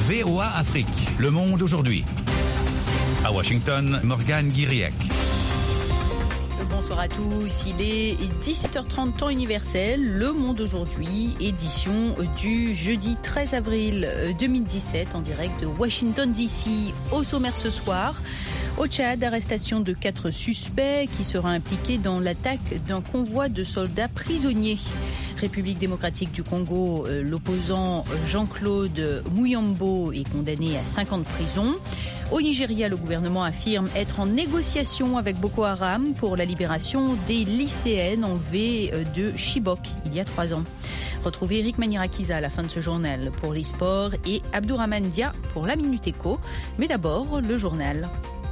VOA Afrique, le monde aujourd'hui. À Washington, Morgane Guiriec. Bonsoir à tous, il est 17h30 temps universel, Le Monde aujourd'hui, édition du jeudi 13 avril 2017 en direct de Washington DC. Au sommaire ce soir, au Tchad, arrestation de 4 suspects qui sera impliqués dans l'attaque d'un convoi de soldats prisonniers. République démocratique du Congo, l'opposant Jean-Claude Muyambo est condamné à 5 ans de prison. Au Nigeria, le gouvernement affirme être en négociation avec Boko Haram pour la libération des lycéennes enlevées de Chibok il y a 3 ans. Retrouvez Eric Manirakiza à la fin de ce journal pour les sports et Abdourahmane Dia pour la Minute Éco. Mais d'abord, le journal.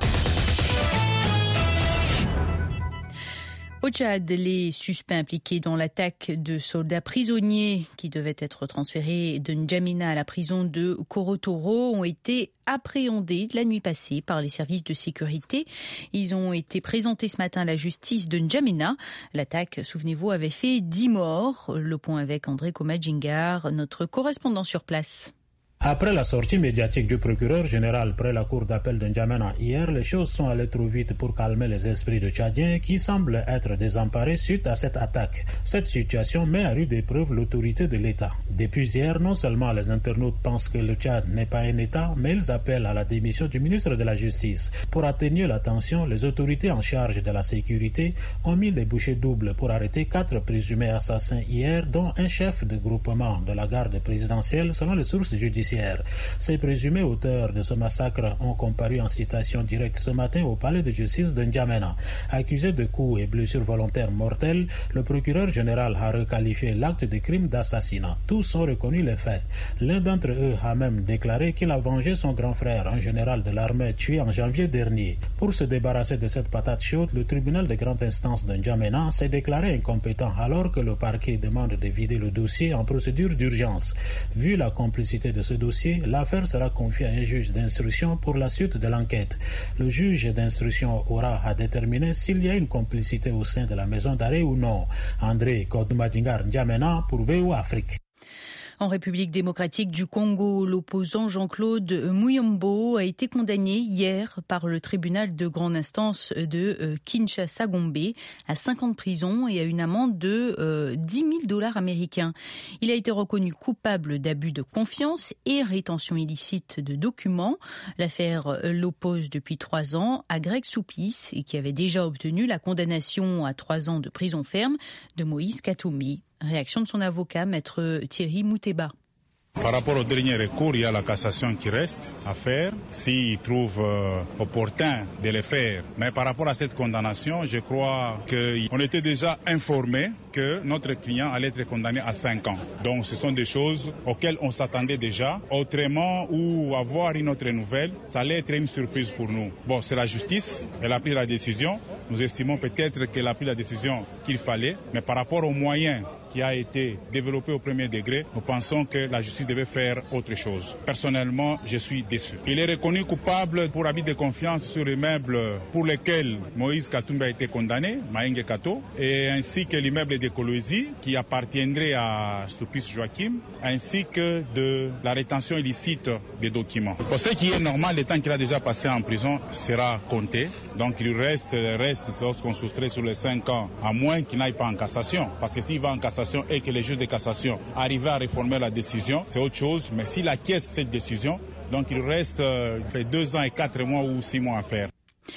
Au Tchad, les suspects impliqués dans l'attaque de soldats prisonniers qui devaient être transférés de N'Djamena à la prison de Korotoro ont été appréhendés la nuit passée par les services de sécurité. Ils ont été présentés ce matin à la justice de N'Djamena. L'attaque, souvenez-vous, avait fait 10 morts. Le point avec André Komadjingar, notre correspondant sur place. Après la sortie médiatique du procureur général près la cour d'appel de N'Djamena hier, les choses sont allées trop vite pour calmer les esprits de Tchadiens qui semblent être désemparés suite à cette attaque. Cette situation met à rude épreuve l'autorité de l'État. Depuis hier, non seulement les internautes pensent que le Tchad n'est pas un État, mais ils appellent à la démission du ministre de la Justice. Pour atténuer la tension, les autorités en charge de la sécurité ont mis les bouchées doubles pour arrêter 4 présumés assassins hier, dont un chef de groupement de la garde présidentielle selon les sources judiciaires. Ces présumés auteurs de ce massacre ont comparu en citation directe ce matin au palais de justice de N'Djamena. Accusés de coups et blessures volontaires mortelles, le procureur général a requalifié l'acte de crime d'assassinat. Tous ont reconnu les faits. L'un d'entre eux a même déclaré qu'il a vengé son grand frère, un général de l'armée tué en janvier dernier. Pour se débarrasser de cette patate chaude, le tribunal de grande instance de N'Djamena s'est déclaré incompétent alors que le parquet demande de vider le dossier en procédure d'urgence. Vu la complicité de ce dossier, l'affaire sera confiée à un juge d'instruction pour la suite de l'enquête. Le juge d'instruction aura à déterminer s'il y a une complicité au sein de la maison d'arrêt ou non. André Komadjingar, N'Djamena pour VOA Afrique. En République démocratique du Congo, l'opposant Jean-Claude Muyambo a été condamné hier par le tribunal de grande instance de Kinshasa-Gombe à 5 ans de prison et à une amende de $10,000 américains. Il a été reconnu coupable d'abus de confiance et rétention illicite de documents. L'affaire l'oppose depuis 3 ans à Greg Soupis, qui avait déjà obtenu la condamnation à 3 ans de prison ferme de Moïse Katumbi. Réaction de son avocat, maître Thierry Mouteba. Par rapport au dernier recours, il y a la cassation qui reste à faire, s'il trouve opportun de le faire. Mais par rapport à cette condamnation, je crois qu'on était déjà informé que notre client allait être condamné à 5 ans. Donc ce sont des choses auxquelles on s'attendait déjà. Autrement, ou avoir une autre nouvelle, ça allait être une surprise pour nous. Bon, c'est la justice, elle a pris la décision. Nous estimons peut-être qu'elle a pris la décision qu'il fallait, mais par rapport aux moyens qui a été développé au premier degré, nous pensons que la justice devait faire autre chose. Personnellement, je suis déçu. Il est reconnu coupable pour abus de confiance sur l'immeuble pour lequel Moïse Katumbi a été condamné, Maïngue Kato, et ainsi que l'immeuble de Kolwezi qui appartiendrait à Soupis Joachim, ainsi que de la rétention illicite des documents. Pour ce qui est normal, le temps qu'il a déjà passé en prison sera compté. Donc il reste lorsqu'on soustrait sur les 5 ans, à moins qu'il n'aille pas en cassation. Parce que s'il va en cassation et que les juges de cassation arrivent à réformer la décision, c'est autre chose. Mais s'il acquiesce cette décision, donc il reste 2 ans et 4 mois ou 6 mois à faire.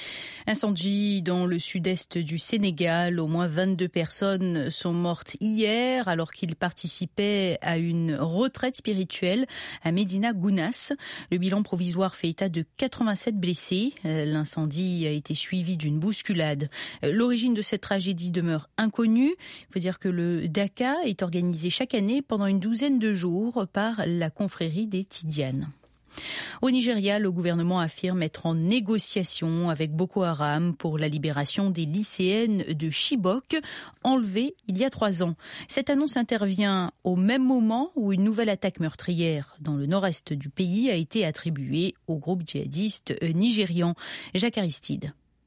Incendie dans le sud-est du Sénégal. Au moins 22 personnes sont mortes hier alors qu'ils participaient à une retraite spirituelle à Médina Gounass. Le bilan provisoire fait état de 87 blessés. L'incendie a été suivi d'une bousculade. L'origine de cette tragédie demeure inconnue. Il faut dire que le Daka est organisé chaque année pendant une 12aine de jours par la confrérie des Tidianes. Au Nigeria, le gouvernement affirme être en négociation avec Boko Haram pour la libération des lycéennes de Chibok, enlevées il y a 3 ans. Cette annonce intervient au même moment où une nouvelle attaque meurtrière dans le nord-est du pays a été attribuée au groupe djihadiste nigérian. Jacques Aristide.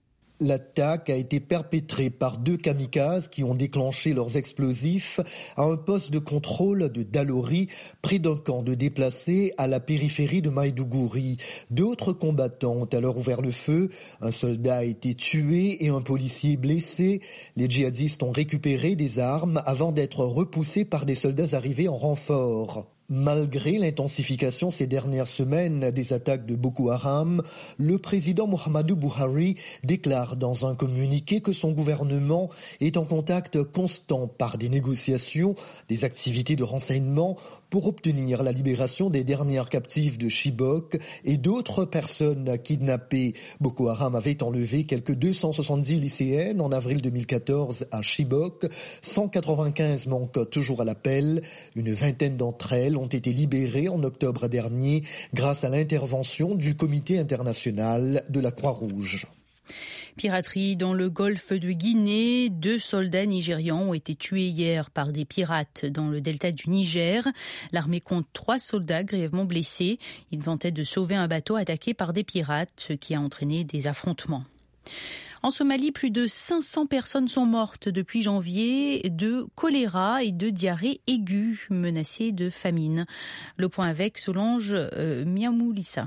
L'attaque a été perpétrée par 2 kamikazes qui ont déclenché leurs explosifs à un poste de contrôle de Dalori, près d'un camp de déplacés à la périphérie de Maïdougouri. D'autres combattants ont alors ouvert le feu. Un soldat a été tué et un policier blessé. Les djihadistes ont récupéré des armes avant d'être repoussés par des soldats arrivés en renfort. Malgré l'intensification ces dernières semaines des attaques de Boko Haram, le président Muhammadu Buhari déclare dans un communiqué que son gouvernement est en contact constant par des négociations, des activités de renseignement pour obtenir la libération des dernières captives de Chibok et d'autres personnes kidnappées. Boko Haram avait enlevé quelques 270 lycéennes en avril 2014 à Chibok. 195 manquent toujours à l'appel. Une vingtaine d'entre elles ont été libérées en octobre dernier grâce à l'intervention du Comité international de la Croix-Rouge. Piraterie dans le golfe de Guinée. 2 soldats nigérians ont été tués hier par des pirates dans le delta du Niger. L'armée compte 3 soldats grièvement blessés. Ils tentaient de sauver un bateau attaqué par des pirates, ce qui a entraîné des affrontements. En Somalie, plus de 500 personnes sont mortes depuis janvier de choléra et de diarrhée aiguë menacées de famine. Le point avec Solange Miamoulissa.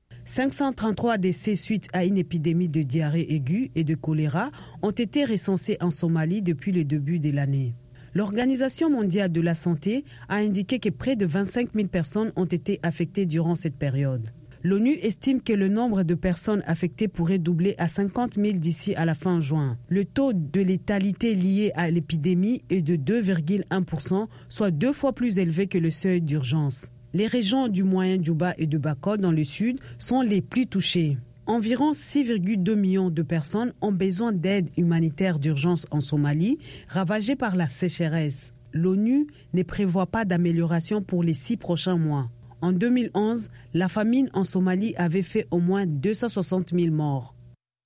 533 décès suite à une épidémie de diarrhée aiguë et de choléra ont été recensés en Somalie depuis le début de l'année. L'Organisation mondiale de la santé a indiqué que près de 25 000 personnes ont été affectées durant cette période. L'ONU estime que le nombre de personnes affectées pourrait doubler à 50 000 d'ici à la fin juin. Le taux de létalité lié à l'épidémie est de 2,1%, soit 2 fois plus élevé que le seuil d'urgence. Les régions du Moyen-Djouba et de Bako dans le sud sont les plus touchées. Environ 6,2 millions de personnes ont besoin d'aide humanitaire d'urgence en Somalie, ravagée par la sécheresse. L'ONU ne prévoit pas d'amélioration pour les 6 prochains mois. En 2011, la famine en Somalie avait fait au moins 260 000 morts.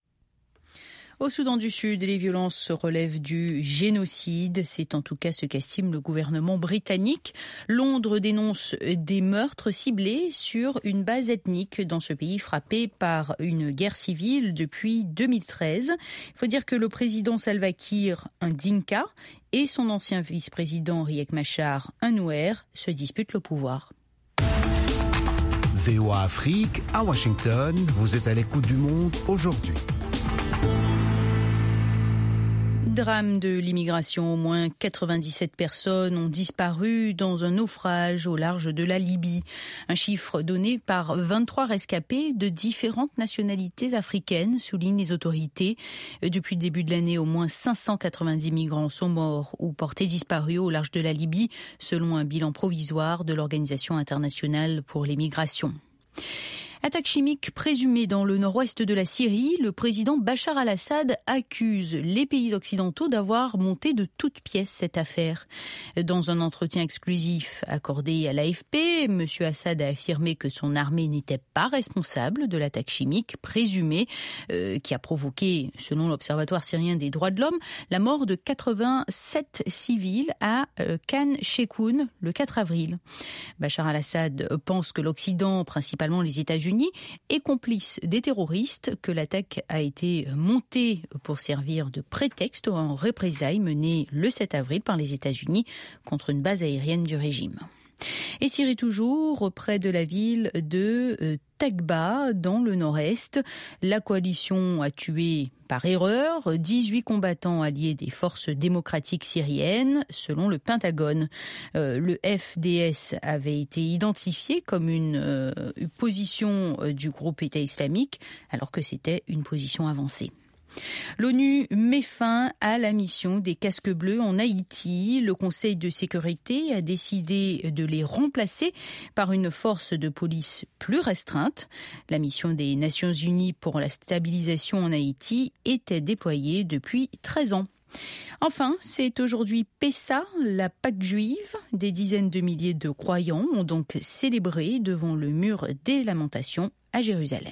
Au Soudan du Sud, les violences relèvent du génocide. C'est en tout cas ce qu'estime le gouvernement britannique. Londres dénonce des meurtres ciblés sur une base ethnique dans ce pays frappé par une guerre civile depuis 2013. Il faut dire que le président Salva Kiir, un Dinka, et son ancien vice-président Riek Machar, un Nouer, se disputent le pouvoir. VOA Afrique, à Washington, vous êtes à l'écoute du monde aujourd'hui. Drame de l'immigration, au moins 97 personnes ont disparu dans un naufrage au large de la Libye. Un chiffre donné par 23 rescapés de différentes nationalités africaines, soulignent les autorités. Depuis le début de l'année, au moins 590 migrants sont morts ou portés disparus au large de la Libye, selon un bilan provisoire de l'Organisation internationale pour les migrations. Attaque chimique présumée dans le nord-ouest de la Syrie, le président Bachar al-Assad accuse les pays occidentaux d'avoir monté de toutes pièces cette affaire. Dans un entretien exclusif accordé à l'AFP, M. Assad a affirmé que son armée n'était pas responsable de l'attaque chimique présumée qui a provoqué, selon l'Observatoire syrien des droits de l'homme, la mort de 87 civils à Khan Sheikhoun le 4 avril. Bachar al-Assad pense que l'Occident, principalement les États-Unis, est complice des terroristes, que l'attaque a été montée pour servir de prétexte en représailles menées le 7 avril par les États-Unis contre une base aérienne du régime. Et Syrie toujours, près de la ville de Takba, dans le nord-est. La coalition a tué par erreur 18 combattants alliés des forces démocratiques syriennes, selon le Pentagone. Le FDS avait été identifié comme une position du groupe État islamique, alors que c'était une position avancée. L'ONU met fin à la mission des casques bleus en Haïti. Le Conseil de sécurité a décidé de les remplacer par une force de police plus restreinte. La mission des Nations Unies pour la stabilisation en Haïti était déployée depuis 13 ans. Enfin, c'est aujourd'hui Pessa, la Pâque juive. Des dizaines de milliers de croyants ont donc célébré devant le mur des lamentations à Jérusalem.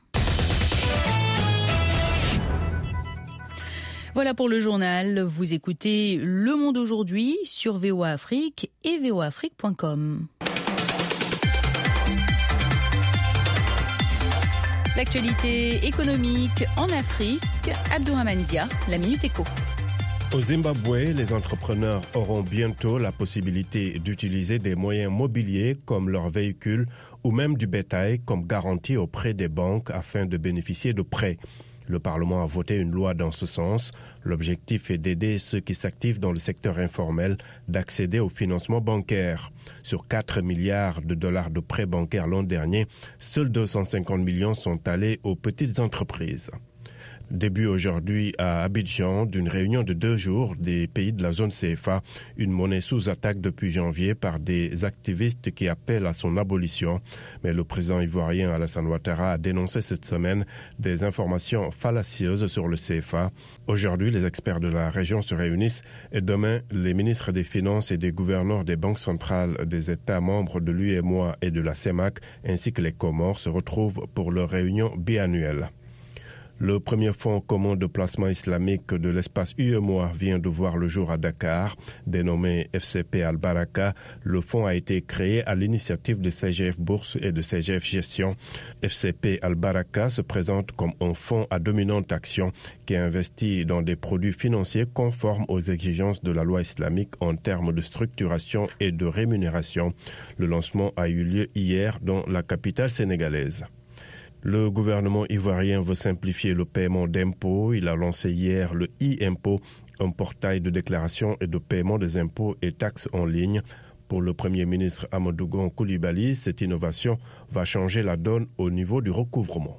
Voilà pour le journal. Vous écoutez Le Monde aujourd'hui sur VOA Afrique et voaafrique.com. L'actualité économique en Afrique, Abdourahmane Dia, la Minute Éco. Au Zimbabwe, les entrepreneurs auront bientôt la possibilité d'utiliser des moyens mobiliers comme leurs véhicules ou même du bétail comme garantie auprès des banques afin de bénéficier de prêts. Le Parlement a voté une loi dans ce sens. L'objectif est d'aider ceux qui s'activent dans le secteur informel d'accéder au financement bancaire. Sur 4 milliards de dollars de prêts bancaires l'an dernier, seuls 250 millions sont allés aux petites entreprises. Début aujourd'hui à Abidjan d'une réunion de 2 jours des pays de la zone CFA, une monnaie sous attaque depuis janvier par des activistes qui appellent à son abolition. Mais le président ivoirien Alassane Ouattara a dénoncé cette semaine des informations fallacieuses sur le CFA. Aujourd'hui, les experts de la région se réunissent et demain, les ministres des Finances et des gouverneurs des banques centrales des États membres de l'UEMOA et de la CEMAC ainsi que les Comores se retrouvent pour leur réunion biannuelle. Le premier fonds commun de placement islamique de l'espace UEMOA vient de voir le jour à Dakar. Dénommé FCP Al-Baraka, le fonds a été créé à l'initiative de CGF Bourse et de CGF Gestion. FCP Al-Baraka se présente comme un fonds à dominante action qui investit dans des produits financiers conformes aux exigences de la loi islamique en termes de structuration et de rémunération. Le lancement a eu lieu hier dans la capitale sénégalaise. Le gouvernement ivoirien veut simplifier le paiement d'impôts. Il a lancé hier le e-impôt, un portail de déclaration et de paiement des impôts et taxes en ligne. Pour le Premier ministre Amadou Gon Coulibaly, cette innovation va changer la donne au niveau du recouvrement.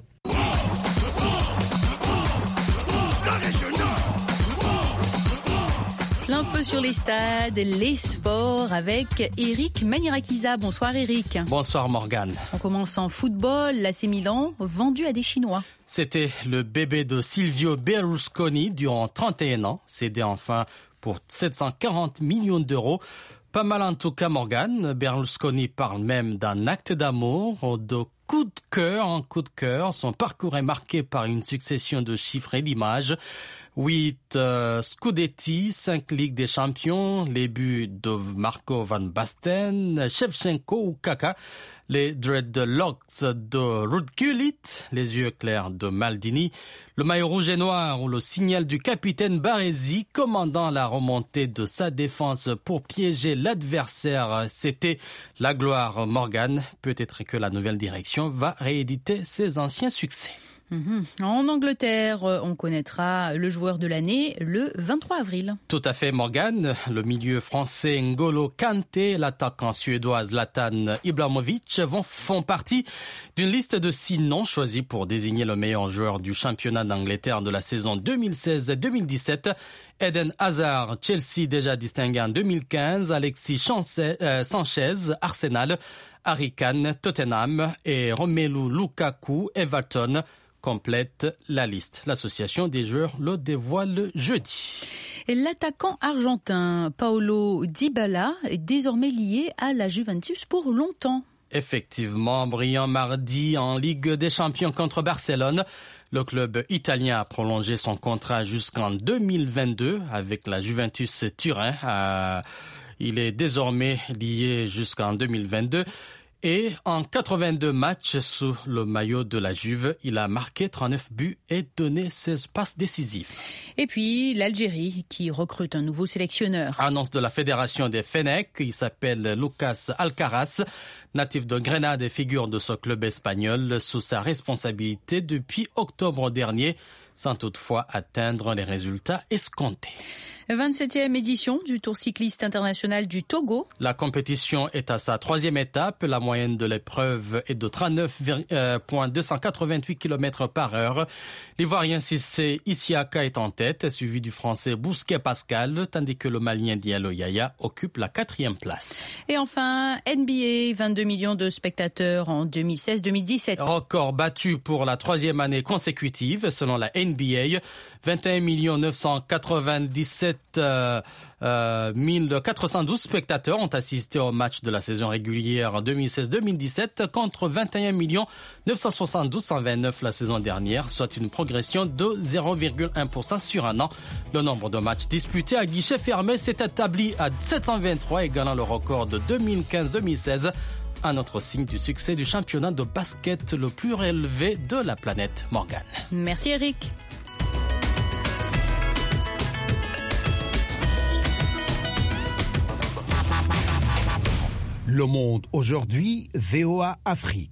L'info sur les stades, les sports avec Eric Manirakiza. Bonsoir Eric. Bonsoir Morgane. On commence en football. L'AC Milan vendu à des Chinois. C'était le bébé de Silvio Berlusconi durant 31 ans, cédé enfin pour 740 millions d'euros. Pas mal en tout cas Morgane. Berlusconi parle même d'un acte d'amour, de coup de cœur en coup de cœur. Son parcours est marqué par une succession de chiffres et d'images. 8 Scudetti, 5 Ligues des Champions, les buts de Marco Van Basten, Shevchenko ou Kaka, les dreadlocks de Ruud Gullit, les yeux clairs de Maldini, le maillot rouge et noir ou le signal du capitaine Baresi commandant la remontée de sa défense pour piéger l'adversaire. C'était la gloire Morgane. Peut-être que la nouvelle direction va rééditer ses anciens succès. En Angleterre, on connaîtra le joueur de l'année le 23 avril. Tout à fait, Morgane. Le milieu français N'Golo Kanté et l'attaquant suédois Zlatan Ibrahimovic font partie d'une liste de 6 noms choisis pour désigner le meilleur joueur du championnat d'Angleterre de la saison 2016-2017. Eden Hazard, Chelsea déjà distingué en 2015, Alexis Sanchez, Arsenal, Harry Kane, Tottenham et Romelu Lukaku, Everton complète la liste. L'association des joueurs le dévoile jeudi. Et l'attaquant argentin Paulo Dybala est désormais lié à la Juventus pour longtemps. Effectivement, brillant mardi en Ligue des Champions contre Barcelone. Le club italien a prolongé son contrat jusqu'en 2022 avec la Juventus Turin. Il est désormais lié jusqu'en 2022. Et en 82 matchs sous le maillot de la Juve, il a marqué 39 buts et donné 16 passes décisives. Et puis l'Algérie qui recrute un nouveau sélectionneur. Annonce de la fédération des Fenech, il s'appelle Lucas Alcaraz, natif de Grenade et figure de ce club espagnol sous sa responsabilité depuis octobre dernier, sans toutefois atteindre les résultats escomptés. 27e édition du Tour cycliste international du Togo. La compétition est à sa 3e étape. La moyenne de l'épreuve est de 39,288 km par heure. L'Ivoirien Cissé Isiaka est en tête, suivi du Français Bousquet Pascal, tandis que le Malien Diallo Yaya occupe la 4e place. Et enfin, NBA, 22 millions de spectateurs en 2016-2017. Record battu pour la 3e année consécutive, selon la NBA. 21 997 1412 spectateurs ont assisté au match de la saison régulière 2016-2017 contre 21 972 129 la saison dernière, soit une progression de 0,1% sur un an. Le nombre de matchs disputés à guichet fermé s'est établi à 723, égalant le record de 2015-2016 Un autre signe du succès du championnat de basket le plus relevé de la planète. Morgane. Merci Eric. Le Monde aujourd'hui, VOA Afrique.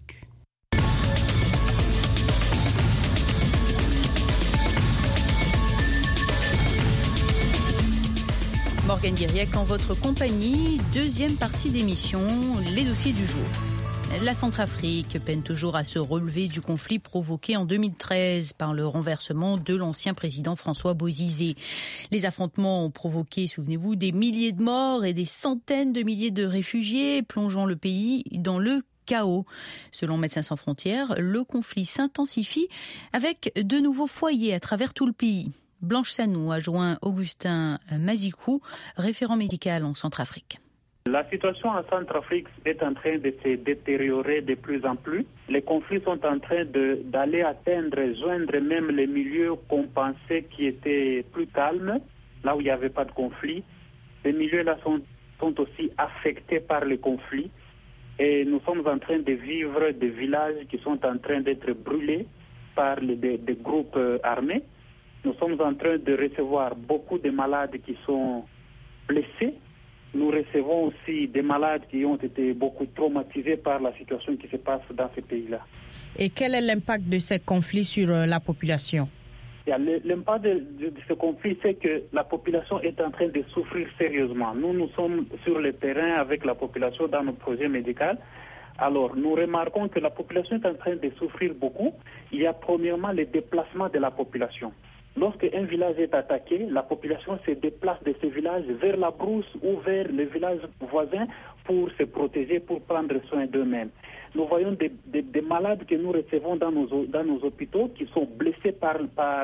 Morgane Guiriec en votre compagnie, deuxième partie d'émission, les dossiers du jour. La Centrafrique peine toujours à se relever du conflit provoqué en 2013 par le renversement de l'ancien président François Bozizé. Les affrontements ont provoqué, souvenez-vous, des milliers de morts et des centaines de milliers de réfugiés, plongeant le pays dans le chaos. Selon Médecins sans frontières, le conflit s'intensifie avec de nouveaux foyers à travers tout le pays. Blanche Sanou a joint Augustin Mazikou, référent médical en Centrafrique. La situation en Centrafrique est en train de se détériorer de plus en plus. Les conflits sont en train d'aller atteindre, joindre même les milieux qu'on pensait qui étaient plus calmes, là où il n'y avait pas de conflit. Ces milieux-là sont aussi affectés par les conflits. Et nous sommes en train de vivre des villages qui sont en train d'être brûlés par des groupes armés. Nous sommes en train de recevoir beaucoup de malades qui sont blessés. Nous recevons aussi des malades qui ont été beaucoup traumatisés par la situation qui se passe dans ces pays-là. Et quel est l'impact de ces conflits sur la population? L'impact de ce conflit, c'est que la population est en train de souffrir sérieusement. Nous sommes sur le terrain avec la population dans nos projets médicaux. Alors, nous remarquons que la population est en train de souffrir beaucoup. Il y a premièrement le déplacement de la population. Lorsque un village est attaqué, la population se déplace de ce village vers la brousse ou vers les villages voisins pour se protéger, pour prendre soin d'eux-mêmes. Nous voyons des malades que nous recevons dans nos hôpitaux qui sont blessés par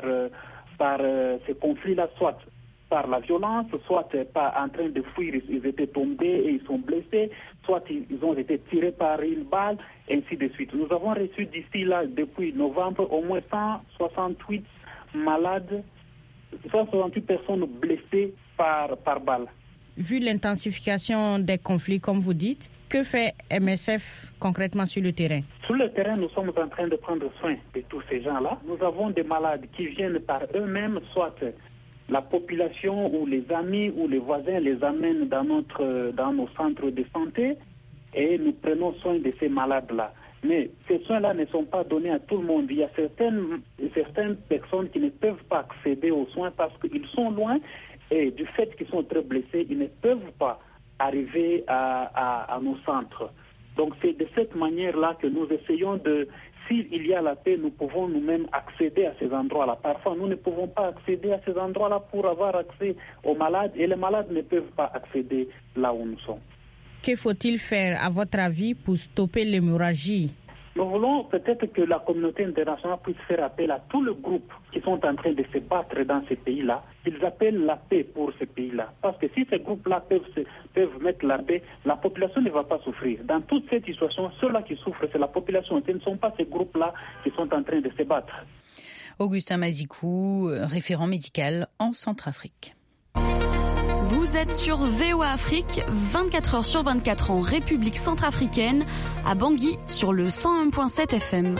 ces conflits-là, soit par la violence, soit en train de fuir, ils étaient tombés et ils sont blessés, soit ils ont été tirés par une balle, ainsi de suite. Nous avons reçu d'ici là, depuis novembre, au moins 168 malades, 168 personnes blessées par balle. Vu l'intensification des conflits, comme vous dites, que fait MSF concrètement sur le terrain? Sur le terrain, nous sommes en train de prendre soin de tous ces gens-là. Nous avons des malades qui viennent par eux-mêmes, soit la population ou les amis ou les voisins les amènent dans nos centres de santé et nous prenons soin de ces malades-là. Mais ces soins-là ne sont pas donnés à tout le monde. Il y a certaines personnes qui ne peuvent pas accéder aux soins parce qu'ils sont loin et du fait qu'ils sont très blessés, ils ne peuvent pas arriver à nos centres. Donc c'est de cette manière-là que nous essayons de... S'il y a la paix, nous pouvons nous-mêmes accéder à ces endroits-là. Parfois, nous ne pouvons pas accéder à ces endroits-là pour avoir accès aux malades et les malades ne peuvent pas accéder là où nous sommes. Que faut-il faire, à votre avis, pour stopper l'hémorragie? Nous voulons peut-être que la communauté internationale puisse faire appel à tous les groupes qui sont en train de se battre dans ces pays-là. Ils appellent la paix pour ces pays-là. Parce que si ces groupes-là peuvent mettre la paix, la population ne va pas souffrir. Dans toute cette situation, ceux-là qui souffrent, c'est la population. Ce ne sont pas ces groupes-là qui sont en train de se battre. Augustin Mazikou, référent médical en Centrafrique. Vous êtes sur VOA Afrique, 24 heures sur 24 en République centrafricaine, à Bangui sur le 101.7 FM.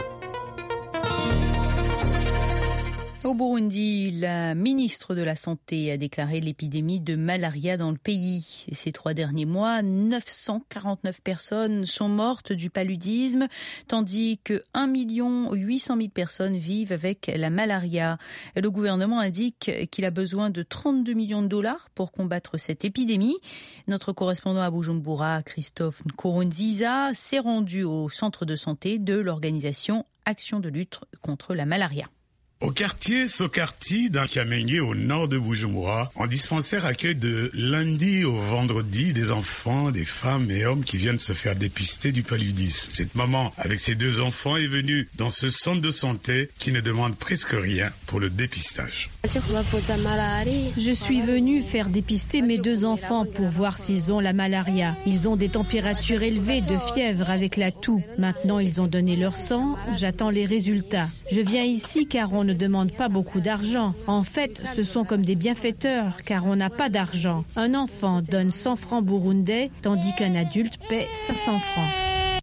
Au Burundi, la ministre de la Santé a déclaré l'épidémie de malaria dans le pays. Et ces 3 derniers mois, 949 personnes sont mortes du paludisme, tandis que 1 800 000 personnes vivent avec la malaria. Le gouvernement indique qu'il a besoin de 32 millions de dollars pour combattre cette épidémie. Notre correspondant à Bujumbura, Christophe Nkurunziza, s'est rendu au centre de santé de l'organisation Action de lutte contre la malaria. Au quartier Sokarti, dans Kamenge, au nord de Bujumbura, un dispensaire accueille de lundi au vendredi des enfants, des femmes et hommes qui viennent se faire dépister du paludisme. Cette maman, avec ses 2 enfants, est venue dans ce centre de santé qui ne demande presque rien pour le dépistage. Je suis venue faire dépister mes 2 enfants pour voir s'ils ont la malaria. Ils ont des températures élevées, de fièvre avec la toux. Maintenant, ils ont donné leur sang. J'attends les résultats. Je viens ici car on ne demande pas beaucoup d'argent. En fait, ce sont comme des bienfaiteurs car on n'a pas d'argent. Un enfant donne 100 francs burundais tandis qu'un adulte paie 500 francs.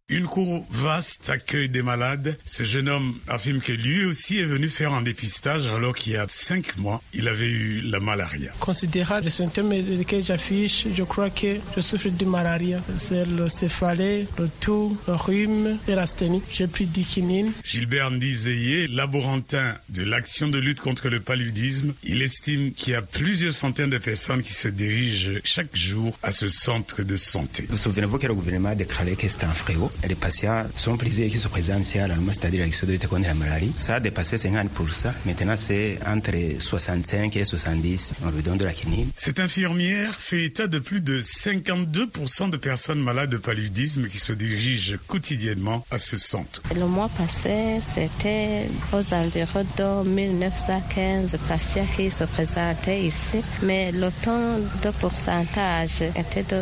Une cour vaste accueille des malades. Ce jeune homme affirme que lui aussi est venu faire un dépistage alors qu'il y a 5 mois, il avait eu la malaria. Considérant les symptômes que j'affiche, je crois que je souffre de malaria. C'est le céphalée, le toux, le rhume et l'asthénie. J'ai pris 10 quinines. Gilbert Ndizeye, laborantin de l'action de lutte contre le paludisme, il estime qu'il y a plusieurs centaines de personnes qui se dirigent chaque jour à ce centre de santé. Vous souvenez-vous que le gouvernement a déclaré que c'était un fléau? Les patients sont prisés qui se présentent ici à l'ALMA, c'est-à-dire l'action de lutte contre la maladie. Ça a dépassé 50%. Maintenant, c'est entre 65 et 70. On lui donne de la quinine. Cette infirmière fait état de plus de 52% de personnes malades de paludisme qui se dirigent quotidiennement à ce centre. Le mois passé, c'était aux environs de 1915 patients qui se présentaient ici. Mais le taux de pourcentage était de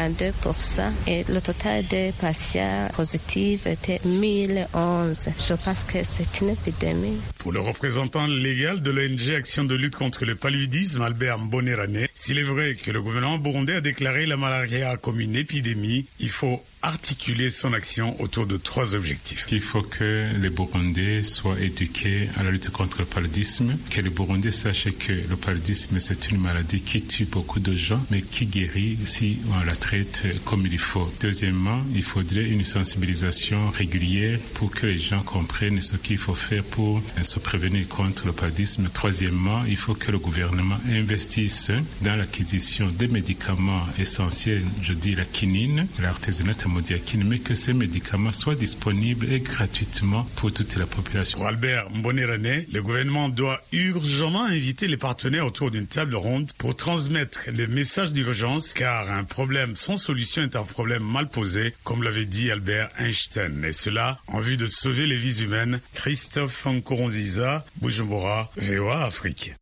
52% et le total des patients positive était 1011. Je pense que c'est une épidémie. Pour le représentant légal de l'ONG Action de lutte contre le paludisme, Albert Mbonerane, s'il est vrai que le gouvernement burundais a déclaré la malaria comme une épidémie, il faut articuler son action autour de 3 objectifs. Il faut que les Burundais soient éduqués à la lutte contre le paludisme, que les Burundais sachent que le paludisme c'est une maladie qui tue beaucoup de gens, mais qui guérit si on la traite comme il faut. Deuxièmement, il faudrait une sensibilisation régulière pour que les gens comprennent ce qu'il faut faire pour se prévenir contre le paludisme. Troisièmement, il faut que le gouvernement investisse dans l'acquisition des médicaments essentiels, je dis la quinine, l'artésunate amodiaquine, mais que ces médicaments soient disponibles et gratuitement pour toute la population. Pour Albert Mbonerane, le gouvernement doit urgemment inviter les partenaires autour d'une table ronde pour transmettre les messages d'urgence, car un problème sans solution est un problème mal posé, comme l'avait dit Albert Einstein. Et cela en vue de sauver les vies humaines. Christophe Nkoronziza, Bujumbura, VOA Afrique.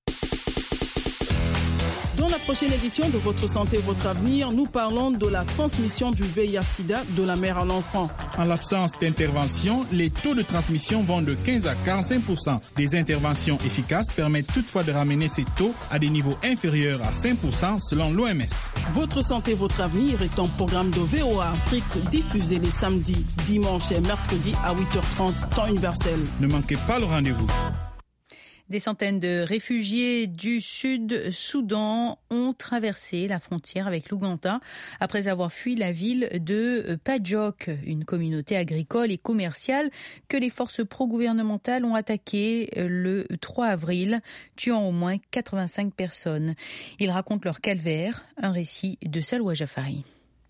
Dans la prochaine édition de Votre Santé, Votre Avenir, nous parlons de la transmission du VIH-Sida de la mère à l'enfant. En l'absence d'intervention, les taux de transmission vont de 15 à 45%. Des interventions efficaces permettent toutefois de ramener ces taux à des niveaux inférieurs à 5% selon l'OMS. Votre Santé, Votre Avenir est un programme de VOA Afrique diffusé les samedis, dimanches et mercredis à 8h30, temps universel. Ne manquez pas le rendez-vous. Des centaines de réfugiés du Sud-Soudan ont traversé la frontière avec l'Ouganda après avoir fui la ville de Pajok, une communauté agricole et commerciale que les forces pro-gouvernementales ont attaquée le 3 avril, tuant au moins 85 personnes. Ils racontent leur calvaire, un récit de Salwa Jafari.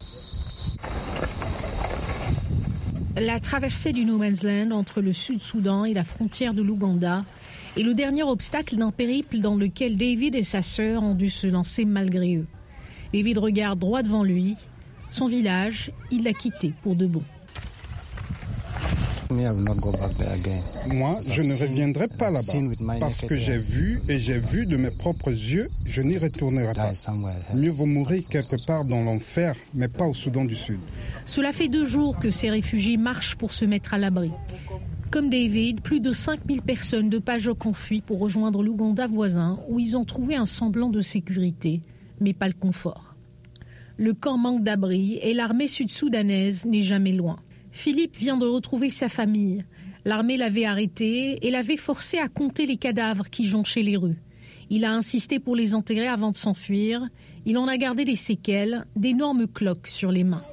La traversée du No Man's Land entre le Sud-Soudan et la frontière de l'Ouganda est le dernier obstacle d'un périple dans lequel David et sa sœur ont dû se lancer malgré eux. David regarde droit devant lui. Son village, il l'a quitté pour de bon. Moi, je ne reviendrai pas là-bas parce que j'ai vu de mes propres yeux, je n'y retournerai pas. Mieux vaut mourir quelque part dans l'enfer, mais pas au Soudan du Sud. Cela fait 2 jours que ces réfugiés marchent pour se mettre à l'abri. Comme David, plus de 5000 personnes de Pajok ont fui pour rejoindre l'Ouganda voisin où ils ont trouvé un semblant de sécurité, mais pas le confort. Le camp manque d'abri et l'armée sud-soudanaise n'est jamais loin. Philippe vient de retrouver sa famille. L'armée l'avait arrêté et l'avait forcé à compter les cadavres qui jonchaient les rues. Il a insisté pour les enterrer avant de s'enfuir. Il en a gardé les séquelles, d'énormes cloques sur les mains.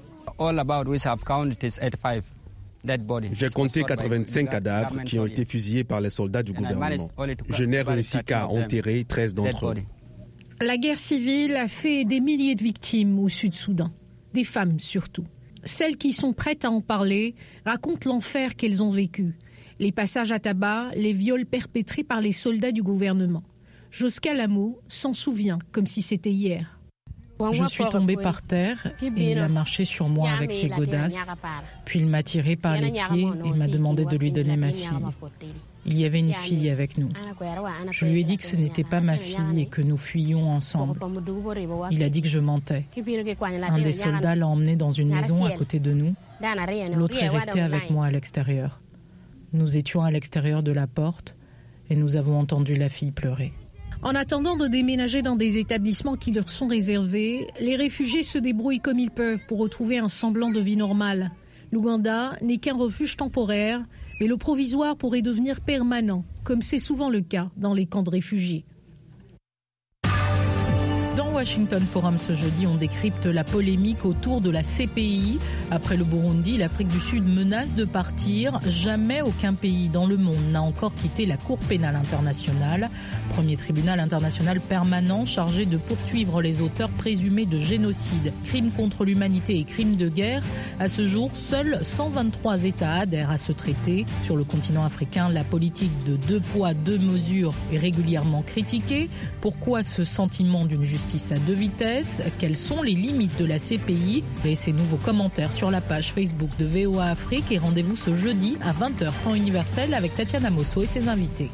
J'ai compté 85 cadavres qui ont été fusillés par les soldats du gouvernement. Je n'ai réussi qu'à enterrer 13 d'entre eux. La guerre civile a fait des milliers de victimes au Sud-Soudan, des femmes surtout. Celles qui sont prêtes à en parler racontent l'enfer qu'elles ont vécu, les passages à tabac, les viols perpétrés par les soldats du gouvernement. Josca Lamo s'en souvient comme si c'était hier. Je suis tombée par terre et il a marché sur moi avec ses godasses, puis il m'a tiré par les pieds et m'a demandé de lui donner ma fille. Il y avait une fille avec nous. Je lui ai dit que ce n'était pas ma fille et que nous fuyions ensemble. Il a dit que je mentais. Un des soldats l'a emmené dans une maison à côté de nous. L'autre est resté avec moi à l'extérieur. Nous étions à l'extérieur de la porte et nous avons entendu la fille pleurer. En attendant de déménager dans des établissements qui leur sont réservés, les réfugiés se débrouillent comme ils peuvent pour retrouver un semblant de vie normale. L'Ouganda n'est qu'un refuge temporaire, mais le provisoire pourrait devenir permanent, comme c'est souvent le cas dans les camps de réfugiés. Dans Washington Forum ce jeudi, on décrypte la polémique autour de la CPI. Après le Burundi, l'Afrique du Sud menace de partir. Jamais aucun pays dans le monde n'a encore quitté la Cour pénale internationale. Premier tribunal international permanent chargé de poursuivre les auteurs présumés de génocide, crimes contre l'humanité et crimes de guerre. À ce jour, seuls 123 États adhèrent à ce traité. Sur le continent africain, la politique de 2 poids, 2 mesures est régulièrement critiquée. Pourquoi ce sentiment d'une justice à 2 vitesses? Quelles sont les limites de la CPI? Laissez nous vos commentaires sur la page Facebook de VOA Afrique et rendez-vous ce jeudi à 20h temps universel avec Tatiana Mosso et ses invités.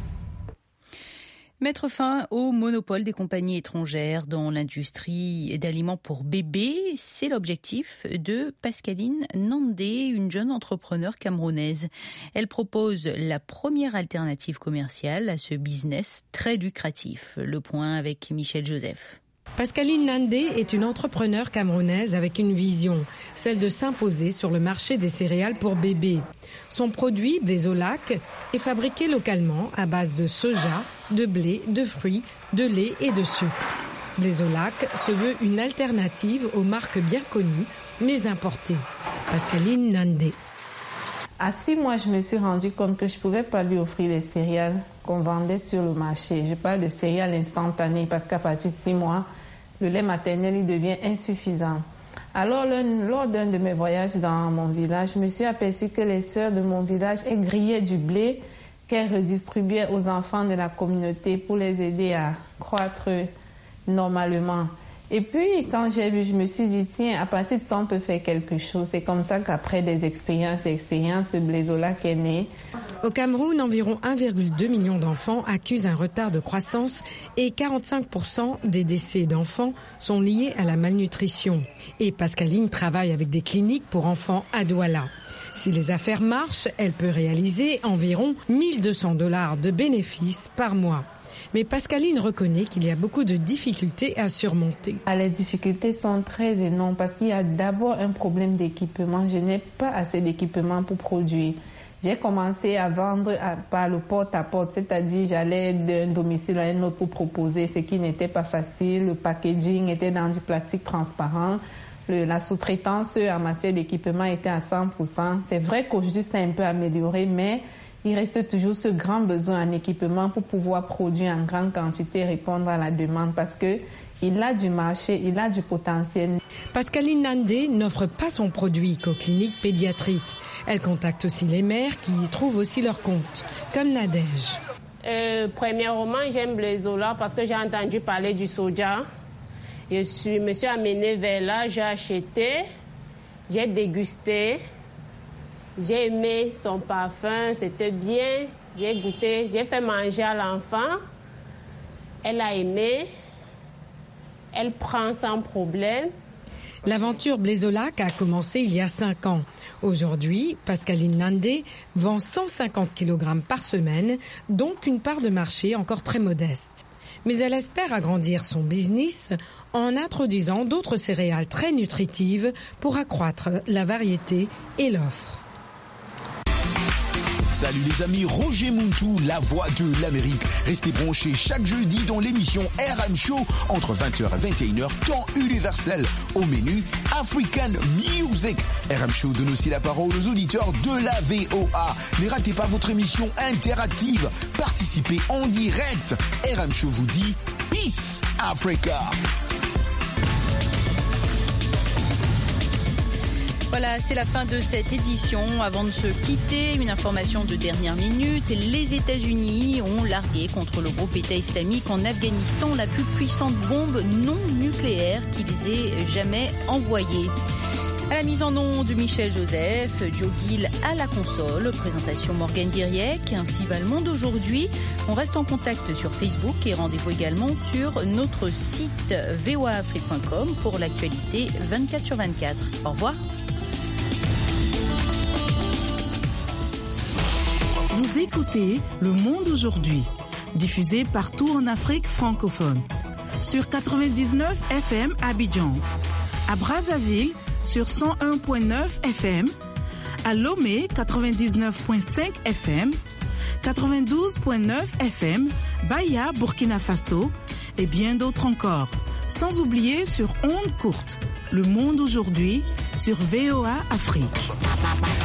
Mettre fin au monopole des compagnies étrangères dans l'industrie d'aliments pour bébés, c'est l'objectif de Pascaline Nandé, une jeune entrepreneure camerounaise. Elle propose la première alternative commerciale à ce business très lucratif. Le point avec Michel Joseph. Pascaline Nandé est une entrepreneure camerounaise avec une vision, celle de s'imposer sur le marché des céréales pour bébés. Son produit, Blésolac, est fabriqué localement à base de soja, de blé, de fruits, de lait et de sucre. Blésolac se veut une alternative aux marques bien connues, mais importées. Pascaline Nandé. À 6 mois, je me suis rendu compte que je ne pouvais pas lui offrir les céréales qu'on vendait sur le marché. Je parle de céréales instantanées parce qu'à partir de 6 mois, le lait maternel il devient insuffisant. Alors, lors d'un de mes voyages dans mon village, je me suis aperçue que les sœurs de mon village grillaient du blé qu'elles redistribuaient aux enfants de la communauté pour les aider à croître normalement. Et puis, quand j'ai vu, je me suis dit, tiens, à partir de ça, on peut faire quelque chose. C'est comme ça qu'après des expériences, Blésolac est né. Au Cameroun, environ 1,2 million d'enfants accusent un retard de croissance et 45% des décès d'enfants sont liés à la malnutrition. Et Pascaline travaille avec des cliniques pour enfants à Douala. Si les affaires marchent, elle peut réaliser environ $1 200 de bénéfices par mois. Mais Pascaline reconnaît qu'il y a beaucoup de difficultés à surmonter. Les difficultés sont très énormes parce qu'il y a d'abord un problème d'équipement. Je n'ai pas assez d'équipement pour produire. J'ai commencé à vendre par le porte-à-porte, c'est-à-dire j'allais d'un domicile à un autre pour proposer, ce qui n'était pas facile. Le packaging était dans du plastique transparent. La sous-traitance en matière d'équipement était à 100%. C'est vrai qu'aujourd'hui, c'est un peu amélioré, mais il reste toujours ce grand besoin en équipement pour pouvoir produire en grande quantité et répondre à la demande parce que il a du marché, il a du potentiel. Pascaline Nandé n'offre pas son produit qu'aux cliniques pédiatriques. Elle contacte aussi les mères qui y trouvent aussi leur compte, comme Nadège. Premièrement, j'aime Blésolac parce que j'ai entendu parler du soja. Je me suis amenée vers là, j'ai acheté, j'ai dégusté. J'ai aimé son parfum, c'était bien. J'ai goûté, j'ai fait manger à l'enfant. Elle a aimé. Elle prend sans problème. L'aventure Blésolac a commencé il y a 5 ans. Aujourd'hui, Pascaline Nandé vend 150 kg par semaine, donc une part de marché encore très modeste. Mais elle espère agrandir son business en introduisant d'autres céréales très nutritives pour accroître la variété et l'offre. Salut les amis, Roger Muntu, la voix de l'Amérique. Restez branchés chaque jeudi dans l'émission RM Show entre 20h et 21h, temps universel. Au menu, African Music. RM Show donne aussi la parole aux auditeurs de la VOA. Ne ratez pas votre émission interactive. Participez en direct. RM Show vous dit Peace Africa. Voilà, c'est la fin de cette édition. Avant de se quitter, une information de dernière minute. Les États-Unis ont largué contre le groupe État islamique en Afghanistan la plus puissante bombe non nucléaire qui les ait jamais envoyée. À la mise en onde de Michel Joseph, Joe Gill à la console, présentation Morgane Guiriec, ainsi va le monde aujourd'hui. On reste en contact sur Facebook et rendez-vous également sur notre site voaafrique.com pour l'actualité 24/24. Au revoir. Vous écoutez Le Monde aujourd'hui, diffusé partout en Afrique francophone. Sur 99 FM à Abidjan, à Brazzaville sur 101.9 FM, à Lomé 99.5 FM, 92.9 FM, Bahia, Burkina Faso et bien d'autres encore. Sans oublier sur ondes courtes, Le Monde aujourd'hui sur VOA Afrique.